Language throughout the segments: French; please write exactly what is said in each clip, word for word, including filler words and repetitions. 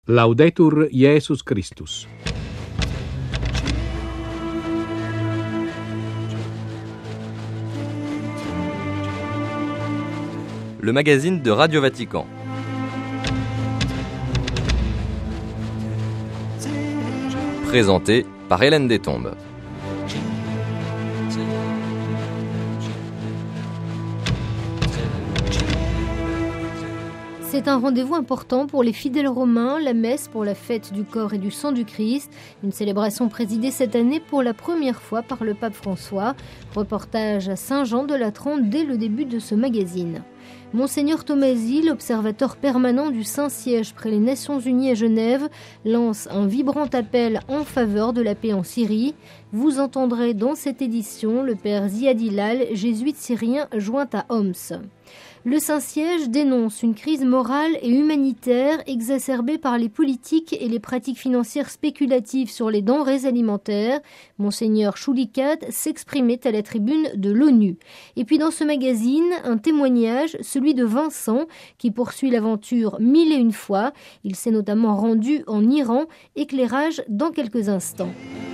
Laudetur Jesus Christus. Le magazine de Radio Vatican. Présenté par Hélène Détombe. C'est un rendez-vous important pour les fidèles romains, la messe pour la fête du corps et du sang du Christ, une célébration présidée cette année pour la première fois par le pape François. Reportage à Saint-Jean-de-Latran dès le début de ce magazine. Monseigneur Tomasi, l'observateur permanent du Saint-Siège près les Nations Unies à Genève, lance un vibrant appel en faveur de la paix en Syrie. Vous entendrez dans cette édition le père Ziad Hilal, jésuite syrien joint à Homs. Le Saint-Siège dénonce une crise morale et humanitaire exacerbée par les politiques et les pratiques financières spéculatives sur les denrées alimentaires. Monseigneur Choulikat s'exprimait à la tribune de l'ONU. Et puis dans ce magazine, un témoignage, celui de Vincent, qui poursuit l'aventure mille et une fois. Il s'est notamment rendu en Iran. Éclairage dans quelques instants.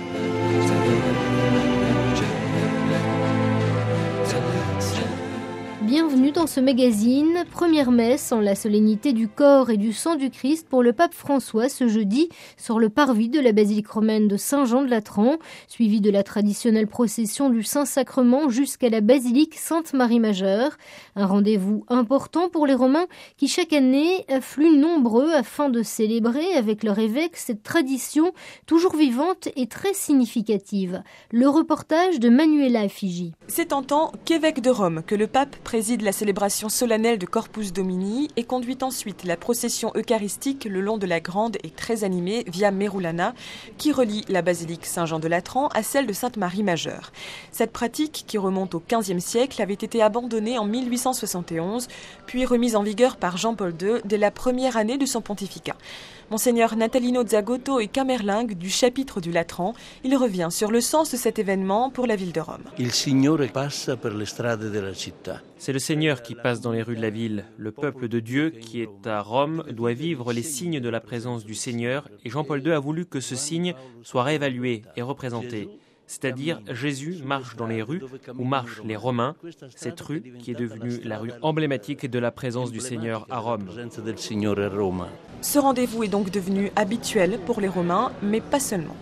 Bienvenue dans ce magazine, première messe en la solennité du corps et du sang du Christ pour le pape François ce jeudi sur le parvis de la basilique romaine de Saint-Jean-de-Latran, suivi de la traditionnelle procession du Saint-Sacrement jusqu'à la basilique Sainte-Marie-Majeure. Un rendez-vous important pour les Romains qui chaque année affluent nombreux afin de célébrer avec leur évêque cette tradition toujours vivante et très significative. Le reportage de Manuela Figi. C'est en tant qu'évêque de Rome que le pape préside la célébration solennelle de Corpus Domini et conduit ensuite la procession eucharistique le long de la grande et très animée Via Merulana qui relie la basilique Saint-Jean-de-Latran à celle de Sainte-Marie-Majeure. Cette pratique, qui remonte au quinzième siècle, avait été abandonnée en mille huit cent soixante et onze, puis remise en vigueur par Jean-Paul deux dès la première année de son pontificat. Monseigneur Natalino Zagotto est camerlingue du chapitre du Latran. Il revient sur le sens de cet événement pour la ville de Rome. Il Signore passa per le strade della città. C'est le Seigneur qui passe dans les rues de la ville. Le peuple de Dieu qui est à Rome doit vivre les signes de la présence du Seigneur et Jean-Paul deux a voulu que ce signe soit réévalué et représenté. C'est-à-dire Jésus marche dans les rues où marchent les Romains, cette rue qui est devenue la rue emblématique de la présence du Seigneur à Rome. Ce rendez-vous est donc devenu habituel pour les Romains, mais pas seulement.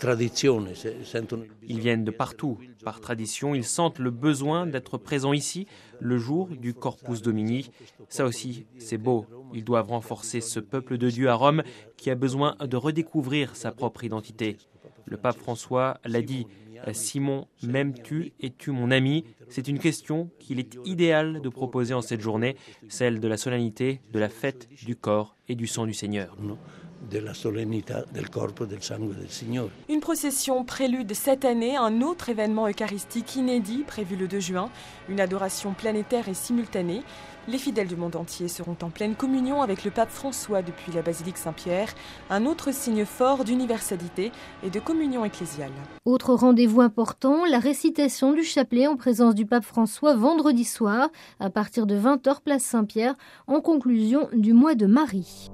Ils viennent de partout. Par tradition, ils sentent le besoin d'être présents ici, le jour du Corpus Domini. Ça aussi, c'est beau. Ils doivent renforcer ce peuple de Dieu à Rome qui a besoin de redécouvrir sa propre identité. Le pape François l'a dit, « Simon, m'aimes-tu? Es-tu mon ami ?» C'est une question qu'il est idéal de proposer en cette journée, celle de la solennité de la fête du corps et du sang du Seigneur. Une procession prélude cette année, un autre événement eucharistique inédit prévu le deux juin, une adoration planétaire et simultanée. Les fidèles du monde entier seront en pleine communion avec le pape François depuis la basilique Saint-Pierre, un autre signe fort d'universalité et de communion ecclésiale. Autre rendez-vous important, la récitation du chapelet en présence du pape François vendredi soir à partir de vingt heures place Saint-Pierre en conclusion du mois de Marie.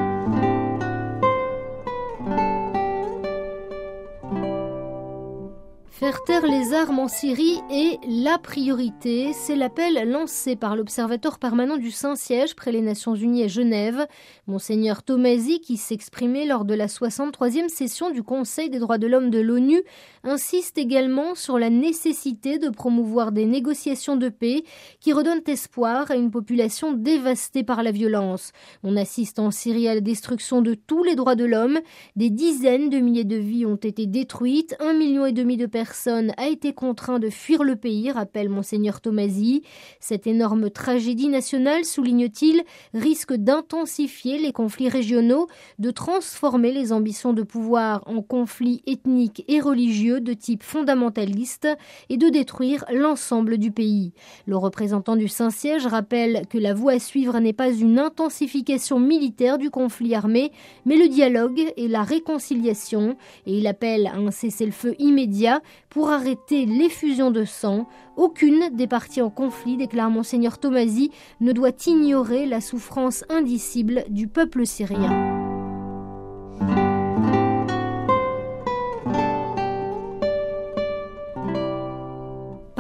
Faire taire les armes en Syrie est la priorité. C'est l'appel lancé par l'observateur permanent du Saint-Siège près les Nations Unies à Genève. Monseigneur Tomasi, qui s'exprimait lors de la soixante-troisième session du Conseil des droits de l'homme de l'ONU, insiste également sur la nécessité de promouvoir des négociations de paix qui redonnent espoir à une population dévastée par la violence. On assiste en Syrie à la destruction de tous les droits de l'homme. Des dizaines de milliers de vies ont été détruites, un million et demi de personnes a été contraint de fuir le pays, rappelle Monseigneur Tomasi. Cette énorme tragédie nationale, souligne-t-il, risque d'intensifier les conflits régionaux, de transformer les ambitions de pouvoir en conflits ethniques et religieux de type fondamentaliste et de détruire l'ensemble du pays. Le représentant du Saint-Siège rappelle que la voie à suivre n'est pas une intensification militaire du conflit armé, mais le dialogue et la réconciliation, et il appelle à un cessez-le-feu immédiat pour arrêter l'effusion de sang. Aucune des parties en conflit, déclare Monseigneur Tomasi, ne doit ignorer la souffrance indicible du peuple syrien.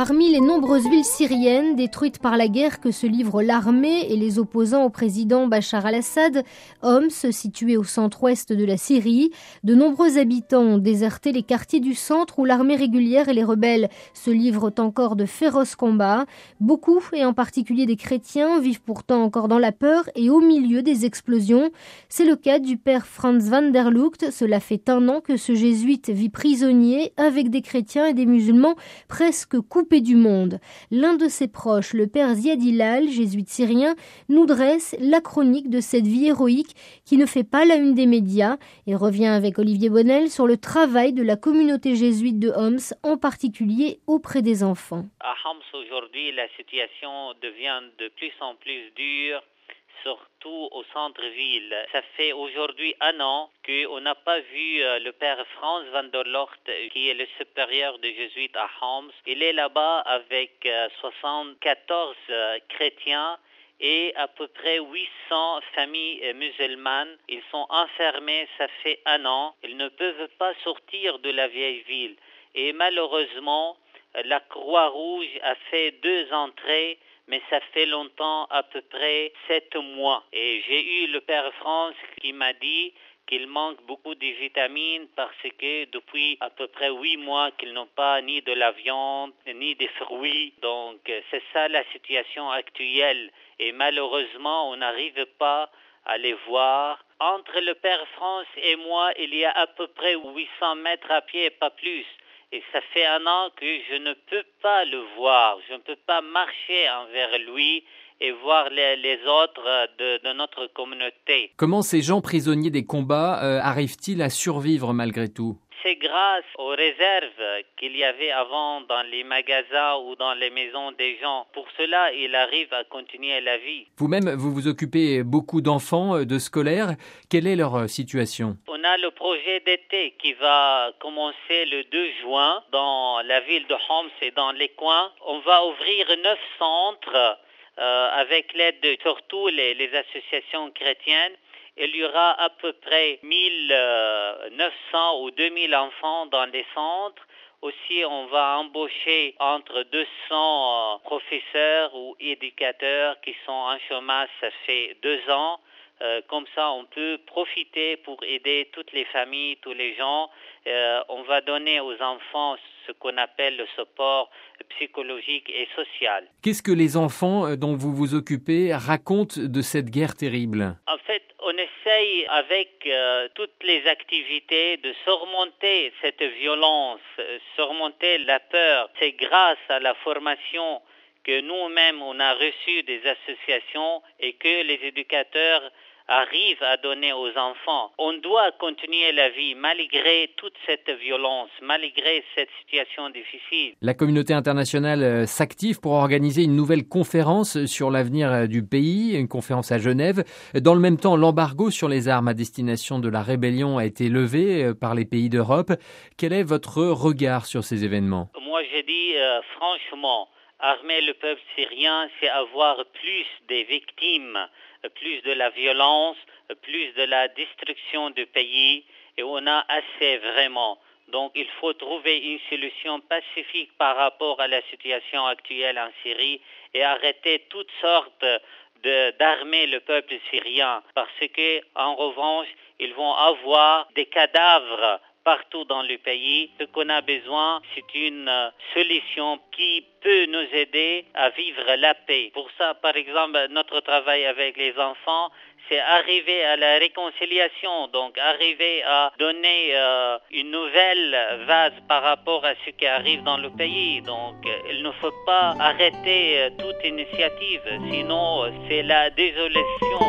Parmi les nombreuses villes syriennes détruites par la guerre que se livrent l'armée et les opposants au président Bachar al-Assad, Homs, situé au centre-ouest de la Syrie, de nombreux habitants ont déserté les quartiers du centre où l'armée régulière et les rebelles se livrent encore de féroces combats. Beaucoup, et en particulier des chrétiens, vivent pourtant encore dans la peur et au milieu des explosions. C'est le cas du père Franz van der Lugt. Cela fait un an que ce jésuite vit prisonnier avec des chrétiens et des musulmans presque coupé du monde. L'un de ses proches, le père Ziad Hilal, jésuite syrien, nous dresse la chronique de cette vie héroïque qui ne fait pas la une des médias et revient avec Olivier Bonnel sur le travail de la communauté jésuite de Homs, en particulier auprès des enfants. À Homs aujourd'hui, la situation devient de plus en plus dure, surtout au centre-ville. Ça fait aujourd'hui un an qu'on n'a pas vu le père Franz van der Lugt, qui est le supérieur des jésuites à Homs. Il est là-bas avec soixante-quatorze chrétiens et à peu près huit cents familles musulmanes. Ils sont enfermés, ça fait un an. Ils ne peuvent pas sortir de la vieille ville. Et malheureusement, la Croix-Rouge a fait deux entrées, mais ça fait longtemps, à peu près sept mois. Et j'ai eu le père France qui m'a dit qu'il manque beaucoup de vitamines parce que depuis à peu près huit mois qu'ils n'ont pas ni de la viande, ni des fruits. Donc c'est ça la situation actuelle. Et malheureusement, on n'arrive pas à les voir. Entre le père France et moi, il y a à peu près huit cents mètres à pied, pas plus. Et ça fait un an que je ne peux pas le voir, je ne peux pas marcher envers lui et voir les, les autres de, de notre communauté. Comment ces gens prisonniers des combats euh, arrivent-ils à survivre malgré tout ? C'est grâce aux réserves qu'il y avait avant dans les magasins ou dans les maisons des gens. Pour cela, il arrive à continuer la vie. Vous-même, vous vous occupez beaucoup d'enfants, de scolaires. Quelle est leur situation ? On a le projet d'été qui va commencer le deux juin dans la ville de Homs et dans les coins. On va ouvrir neuf centres euh, avec l'aide de surtout les, les associations chrétiennes. Il y aura à peu près mille neuf cents ou deux mille enfants dans les centres. Aussi, on va embaucher entre deux cents professeurs ou éducateurs qui sont en chômage, ça fait deux ans. Euh, comme ça, on peut profiter pour aider toutes les familles, tous les gens. Euh, on va donner aux enfants ce qu'on appelle le support psychologique et social. Qu'est-ce que les enfants dont vous vous occupez racontent de cette guerre terrible ? En fait, on essaye avec euh, toutes les activités de surmonter cette violence, surmonter la peur. C'est grâce à la formation que nous-mêmes on a reçu des associations et que les éducateurs arrivent à donner aux enfants. On doit continuer la vie malgré toute cette violence, malgré cette situation difficile. La communauté internationale s'active pour organiser une nouvelle conférence sur l'avenir du pays, une conférence à Genève. Dans le même temps, l'embargo sur les armes à destination de la rébellion a été levé par les pays d'Europe. Quel est votre regard sur ces événements ? Moi, je dis euh, franchement, armer le peuple syrien, c'est avoir plus des victimes, plus de la violence, plus de la destruction du pays, et on a assez vraiment. Donc il faut trouver une solution pacifique par rapport à la situation actuelle en Syrie et arrêter toutes sortes de, d'armer le peuple syrien, parce que en revanche, ils vont avoir des cadavres partout dans le pays. Ce qu'on a besoin, c'est une solution qui peut nous aider à vivre la paix. Pour ça, par exemple, notre travail avec les enfants, c'est arriver à la réconciliation, donc arriver à donner euh, une nouvelle vase par rapport à ce qui arrive dans le pays. Donc, il ne faut pas arrêter euh, toute initiative, sinon euh, c'est la désolation.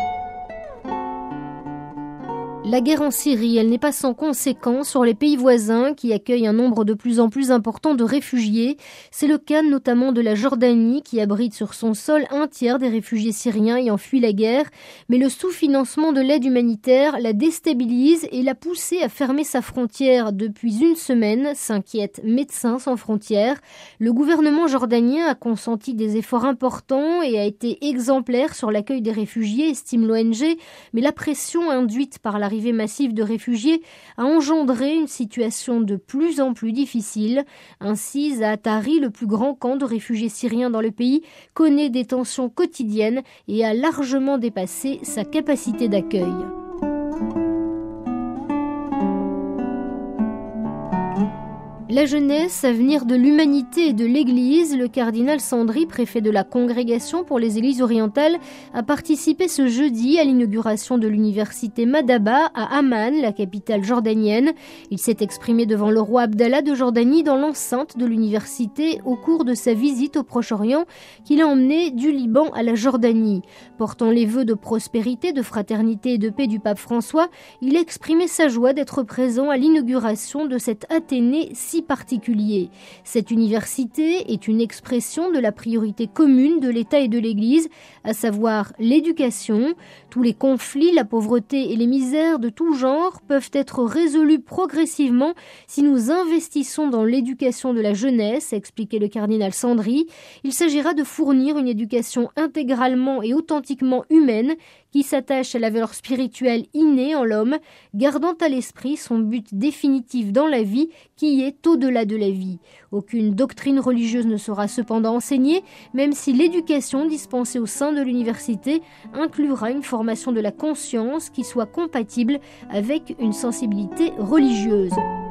La guerre en Syrie, elle n'est pas sans conséquences sur les pays voisins qui accueillent un nombre de plus en plus important de réfugiés. C'est le cas notamment de la Jordanie qui abrite sur son sol un tiers des réfugiés syriens ayant fui la guerre. Mais le sous-financement de l'aide humanitaire la déstabilise et l'a poussée à fermer sa frontière depuis une semaine, s'inquiète Médecins sans frontières. Le gouvernement jordanien a consenti des efforts importants et a été exemplaire sur l'accueil des réfugiés, estime l'O N G, mais la pression induite par l'arrivée l'arrivée massive de réfugiés a engendré une situation de plus en plus difficile. Ainsi, Zaatari, le plus grand camp de réfugiés syriens dans le pays, connaît des tensions quotidiennes et a largement dépassé sa capacité d'accueil. La jeunesse, avenir de l'humanité et de l'Église, le cardinal Sandri, préfet de la Congrégation pour les Églises orientales, a participé ce jeudi à l'inauguration de l'université Madaba à Amman, la capitale jordanienne. Il s'est exprimé devant le roi Abdallah de Jordanie dans l'enceinte de l'université au cours de sa visite au Proche-Orient qu'il a emmené du Liban à la Jordanie. Portant les vœux de prospérité, de fraternité et de paix du pape François, il a exprimé sa joie d'être présent à l'inauguration de cet Athénée si particulier. Cette université est une expression de la priorité commune de l'État et de l'Église, à savoir l'éducation. Tous les conflits, la pauvreté et les misères de tout genre peuvent être résolus progressivement si nous investissons dans l'éducation de la jeunesse, a expliqué le cardinal Sandri. Il s'agira de fournir une éducation intégralement et authentiquement humaine qui s'attache à la valeur spirituelle innée en l'homme, gardant à l'esprit son but définitif dans la vie qui est au-delà de la vie. Aucune doctrine religieuse ne sera cependant enseignée, même si l'éducation dispensée au sein de l'université inclura une formation de la conscience qui soit compatible avec une sensibilité religieuse.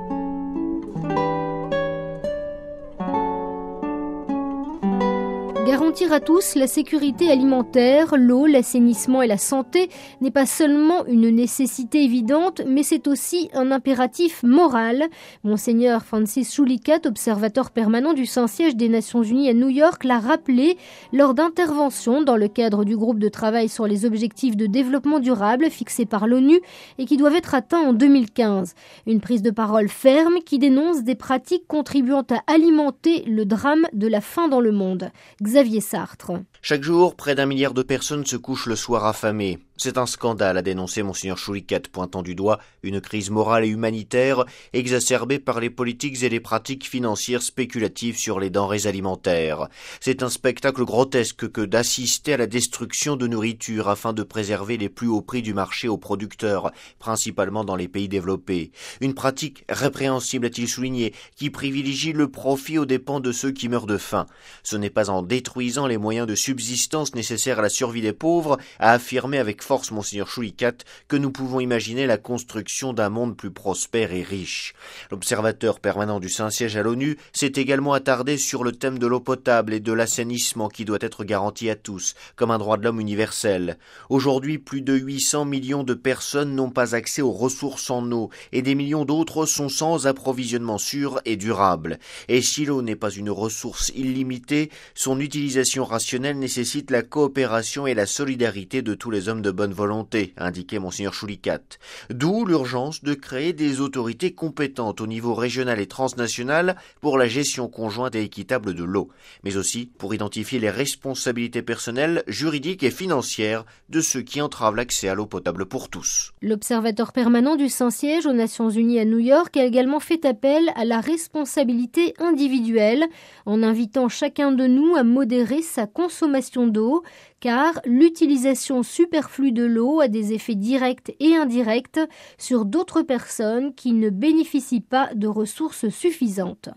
Garantir à tous la sécurité alimentaire, l'eau, l'assainissement et la santé n'est pas seulement une nécessité évidente, mais c'est aussi un impératif moral. Monseigneur Francis Choulikat, observateur permanent du Saint-Siège des Nations Unies à New York, l'a rappelé lors d'interventions dans le cadre du groupe de travail sur les objectifs de développement durable fixés par l'ONU et qui doivent être atteints en deux mille quinze. Une prise de parole ferme qui dénonce des pratiques contribuant à alimenter le drame de la faim dans le monde. Xavier Sartre. Chaque jour, près d'un milliard de personnes se couchent le soir affamées. C'est un scandale, a dénoncé Monseigneur Choulikat, pointant du doigt une crise morale et humanitaire exacerbée par les politiques et les pratiques financières spéculatives sur les denrées alimentaires. C'est un spectacle grotesque que d'assister à la destruction de nourriture afin de préserver les plus hauts prix du marché aux producteurs, principalement dans les pays développés. Une pratique répréhensible, a-t-il souligné, qui privilégie le profit aux dépens de ceux qui meurent de faim. Ce n'est pas en détruisant les moyens de subsistance nécessaires à la survie des pauvres, a affirmé avec force Monseigneur Choulikat, que nous pouvons imaginer la construction d'un monde plus prospère et riche. L'observateur permanent du Saint-Siège à l'ONU s'est également attardé sur le thème de l'eau potable et de l'assainissement qui doit être garanti à tous, comme un droit de l'homme universel. Aujourd'hui, plus de huit cents millions de personnes n'ont pas accès aux ressources en eau et des millions d'autres sont sans approvisionnement sûr et durable. Et si l'eau n'est pas une ressource illimitée, son utilisation rationnelle nécessite la coopération et la solidarité de tous les hommes de bonne volonté, a indiqué Monseigneur Choulikat. D'où l'urgence de créer des autorités compétentes au niveau régional et transnational pour la gestion conjointe et équitable de l'eau, mais aussi pour identifier les responsabilités personnelles, juridiques et financières de ceux qui entravent l'accès à l'eau potable pour tous. L'observateur permanent du Saint-Siège aux Nations Unies à New York a également fait appel à la responsabilité individuelle en invitant chacun de nous à modérer sa consommation d'eau, car l'utilisation superflue de l'eau a des effets directs et indirects sur d'autres personnes qui ne bénéficient pas de ressources suffisantes.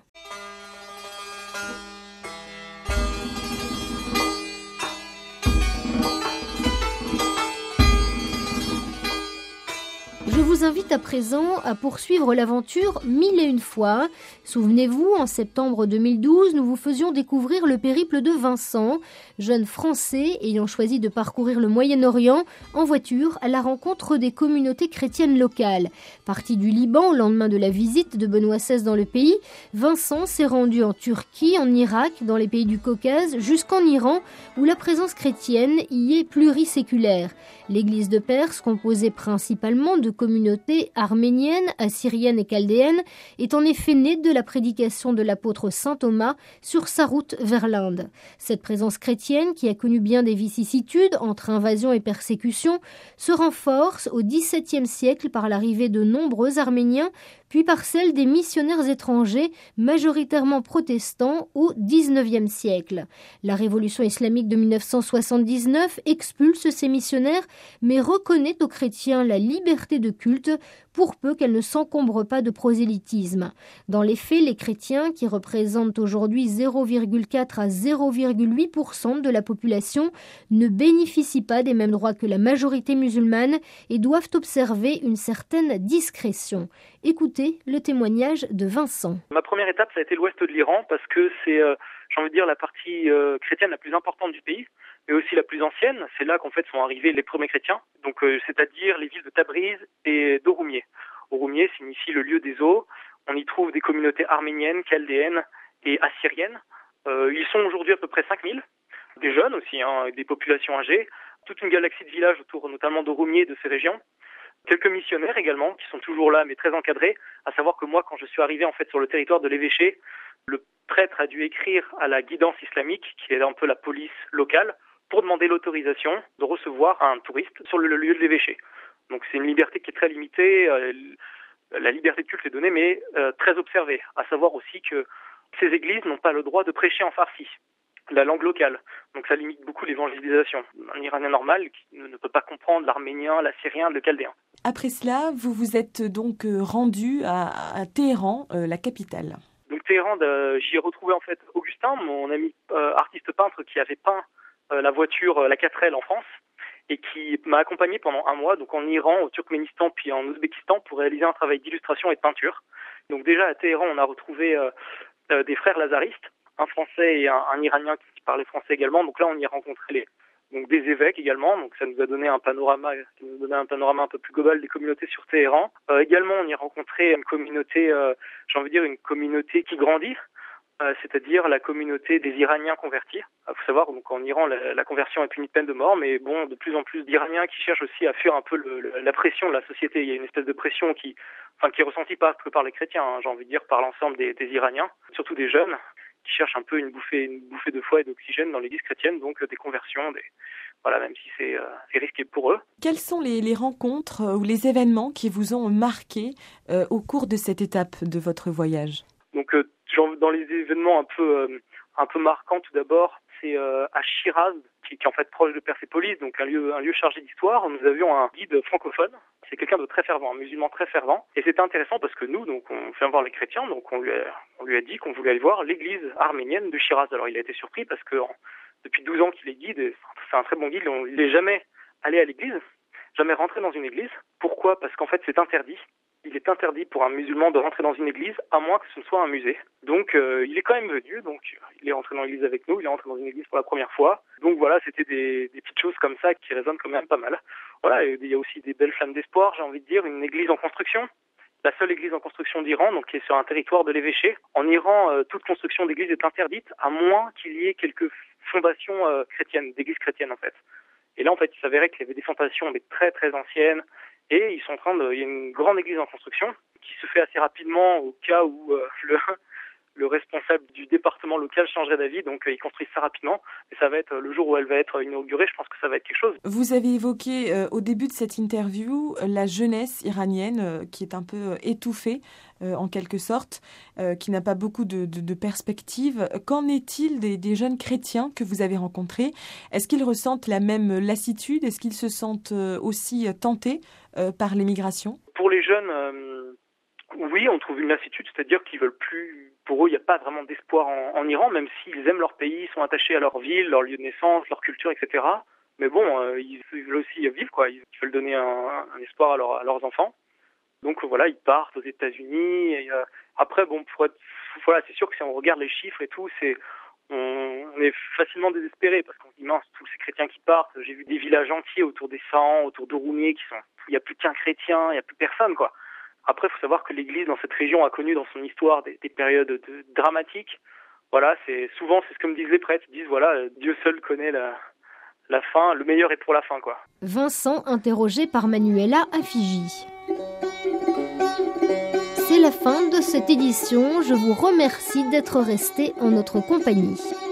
Je vous invite à présent à poursuivre l'aventure mille et une fois. Souvenez-vous, en septembre deux mille douze, nous vous faisions découvrir le périple de Vincent, jeune Français ayant choisi de parcourir le Moyen-Orient en voiture à la rencontre des communautés chrétiennes locales. Parti du Liban au lendemain de la visite de Benoît seize dans le pays, Vincent s'est rendu en Turquie, en Irak, dans les pays du Caucase, jusqu'en Iran, où la présence chrétienne y est pluriséculaire. L'église de Perse, composée principalement de communautés arméniennes, assyriennes et chaldéennes, est en effet née de la prédication de l'apôtre saint Thomas sur sa route vers l'Inde. Cette présence chrétienne, qui a connu bien des vicissitudes entre invasion et persécution, se renforce au dix-septième siècle par l'arrivée de nombreux Arméniens, puis par celle des missionnaires étrangers, majoritairement protestants, au dix-neuvième siècle. La révolution islamique de mille neuf cent soixante-dix-neuf expulse ces missionnaires, mais reconnaît aux chrétiens la liberté de culte, pour peu qu'elle ne s'encombre pas de prosélytisme. Dans les faits, les chrétiens, qui représentent aujourd'hui zéro virgule quatre à zéro virgule huit pour cent de la population, ne bénéficient pas des mêmes droits que la majorité musulmane et doivent observer une certaine discrétion. Écoutez le témoignage de Vincent. Ma première étape, ça a été l'ouest de l'Iran, parce que c'est, euh, j'ai envie de dire, la partie euh, chrétienne la plus importante du pays, mais aussi la plus ancienne. C'est là qu'en fait sont arrivés les premiers chrétiens, donc euh, c'est-à-dire les villes de Tabriz et d'Oroumie. Oroumie signifie le lieu des eaux. On y trouve des communautés arméniennes, chaldéennes et assyriennes. Euh, ils sont aujourd'hui à peu près cinq mille, des jeunes aussi, hein, des populations âgées, toute une galaxie de villages autour notamment d'Oroumie et de ces régions. Quelques missionnaires également qui sont toujours là mais très encadrés, à savoir que moi quand je suis arrivé en fait sur le territoire de l'évêché, le prêtre a dû écrire à la guidance islamique, qui est un peu la police locale, pour demander l'autorisation de recevoir un touriste sur le lieu de l'évêché. Donc c'est une liberté qui est très limitée, euh, la liberté de culte est donnée mais euh, très observée, à savoir aussi que ces églises n'ont pas le droit de prêcher en farsi, la langue locale. Donc ça limite beaucoup l'évangélisation. Un Iranien normal qui ne peut pas comprendre l'arménien, l'assyrien, le chaldéen. Après cela, vous vous êtes donc rendu à, à Téhéran, euh, la capitale. Donc Téhéran, euh, j'y ai retrouvé en fait Augustin, mon ami euh, artiste peintre qui avait peint euh, la voiture, euh, la quatre L en France, et qui m'a accompagné pendant un mois, donc en Iran, au Turkménistan, puis en Ouzbékistan, pour réaliser un travail d'illustration et de peinture. Donc déjà à Téhéran, on a retrouvé euh, euh, des frères lazaristes, un Français et un, un Iranien qui parlait français également. Donc là, on y a rencontré les, donc des évêques également. Donc ça nous a donné un panorama, qui nous a donné un panorama un peu plus global des communautés sur Téhéran. Euh, également, on y a rencontré une communauté, euh, j'ai envie de dire une communauté qui grandit, euh, c'est-à-dire la communauté des Iraniens convertis. Il faut savoir, donc en Iran, la, la conversion est punie de peine de mort, mais bon, de plus en plus d'Iraniens qui cherchent aussi à fuir un peu le, le, la pression de la société. Il y a une espèce de pression qui, enfin, qui est ressentie pas que par les chrétiens, hein, j'ai envie de dire par l'ensemble des, des Iraniens, surtout des jeunes, qui cherchent un peu une bouffée, une bouffée de foi et d'oxygène dans l'église chrétienne, donc euh, des conversions, des, voilà, même si c'est, euh, c'est risqué pour eux. Quelles sont les, les rencontres euh, ou les événements qui vous ont marqué euh, au cours de cette étape de votre voyage ? Donc, euh, genre, dans les événements un peu, euh, un peu marquants, tout d'abord, c'est euh, à Shiraz, qui, qui est en fait proche de Persépolis, donc un lieu, un lieu chargé d'histoire. Nous avions un guide francophone. C'est quelqu'un de très fervent, un musulman très fervent. Et c'était intéressant parce que nous, donc, on vient voir les chrétiens, donc on lui a, on lui a dit qu'on voulait aller voir l'église arménienne de Shiraz. Alors il a été surpris parce que en, depuis douze ans qu'il est guide, c'est un très bon guide, il n'est jamais allé à l'église, jamais rentré dans une église. Pourquoi ? Parce qu'en fait c'est interdit. Il est interdit pour un musulman de rentrer dans une église, à moins que ce ne soit un musée. Donc euh, il est quand même venu, donc il est rentré dans l'église avec nous, il est rentré dans une église pour la première fois. Donc voilà, c'était des, des petites choses comme ça qui résonnent quand même pas mal. Voilà, et il y a aussi des belles flammes d'espoir, j'ai envie de dire, une église en construction. La seule église en construction d'Iran, donc qui est sur un territoire de l'évêché. En Iran, euh, toute construction d'église est interdite, à moins qu'il y ait quelques fondations euh, chrétiennes, d'églises chrétiennes en fait. Et là, en fait, il s'avérait qu'il y avait des fondations mais très très anciennes, et ils sont en train de, il y a une grande église en construction qui se fait assez rapidement au cas où euh, le le responsable du département local changerait d'avis, donc euh, ils construisent ça rapidement. Et ça va être le jour où elle va être inaugurée, je pense que ça va être quelque chose. Vous avez évoqué euh, au début de cette interview la jeunesse iranienne euh, qui est un peu euh, étouffée euh, en quelque sorte, euh, qui n'a pas beaucoup de, de, de perspectives. Qu'en est-il des, des jeunes chrétiens que vous avez rencontrés ? Est-ce qu'ils ressentent la même lassitude ? Est-ce qu'ils se sentent euh, aussi tentés euh, par l'émigration ? Pour les jeunes, euh, oui, on trouve une lassitude, c'est-à-dire qu'ils veulent plus. Pour eux, il n'y a pas vraiment d'espoir en, en Iran, même s'ils aiment leur pays, ils sont attachés à leur ville, leur lieu de naissance, leur culture, et cetera. Mais bon, euh, ils, ils veulent aussi vivre, quoi. Ils veulent donner un, un espoir à, leur, à leurs enfants. Donc voilà, ils partent aux États-Unis. Et, euh, après, bon, pour être, voilà, c'est sûr que si on regarde les chiffres et tout, c'est on, on est facilement désespéré parce qu'on se dit mince, tous ces chrétiens qui partent. J'ai vu des villages entiers autour des Sahan, autour d'Oroumie, qui sont, il n'y a plus qu'un chrétien, il n'y a plus personne, quoi. Après, il faut savoir que l'Église dans cette région a connu dans son histoire des, des périodes de, dramatiques. Voilà, c'est souvent c'est ce que me disent les prêtres. Ils disent voilà, Dieu seul connaît la, la fin, le meilleur est pour la fin, quoi. Vincent, interrogé par Manuela à Fiji. C'est la fin de cette édition. Je vous remercie d'être resté en notre compagnie.